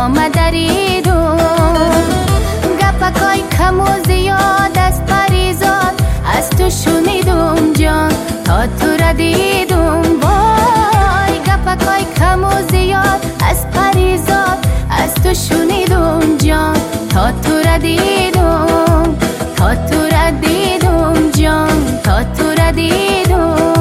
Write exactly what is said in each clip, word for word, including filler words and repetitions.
جام دریدم. گپکای کم و زیاد از پریزاد از تو شنیدم جان تا تو را دیدم. وای گپکای کم و زیاد از پریزاد از تو شنیدم جان تا تو را دیدم. تا تو را دیدم جان تا تو را دیدم.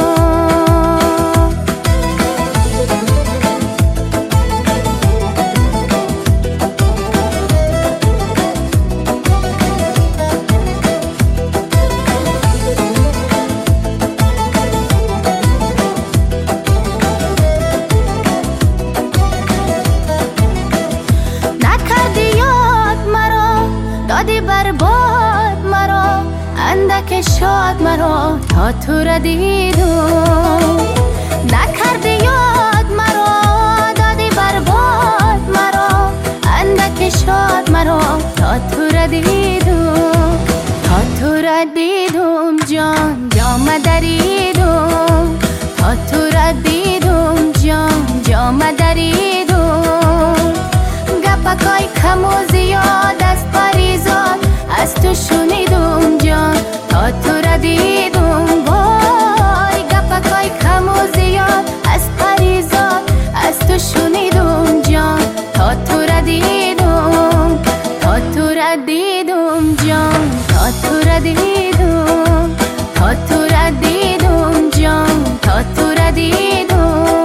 دادی برباد مرا اندک شاد مرا تا تو را دیدم. نکردی یاد مرا دادی برباد مرا اندک شاد مرا تا تو را دیدم. تا تو را دیدم جان جام دریدم. تا تو را دیدم جان جام دریدم. گپکای کم و زیاد از پریزاد از تو شنیدم جان تا تو را دیدم. وای گپکای کم و زیاد از پریزاد از تو شنیدم جان تا تو را دیدم. تا تو را دیدم جان تا تو را دیدم. تا تو را دیدم جان تا تو را دیدم.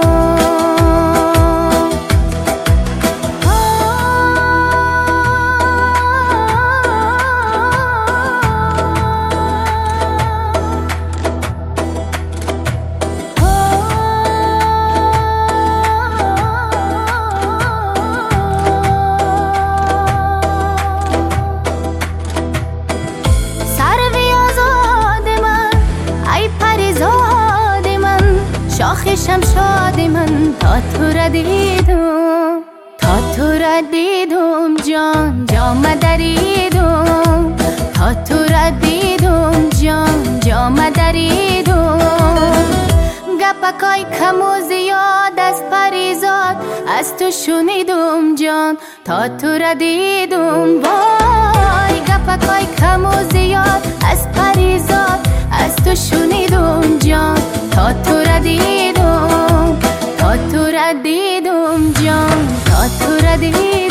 شاخشم شاد من تا تو را دیدم. تا تو را دیدم جان جام دریدم. تا تو را دیدم جان جام دریدم. گپکای کم و زیاد از پریزاد از تو شنیدم جان تا تو را دیدم. وای گپکای کم و زیاد از پریزاد از تو شنیدم جان تا تو را دیدم. تا تو را دیدم جان تا تو را دیدم.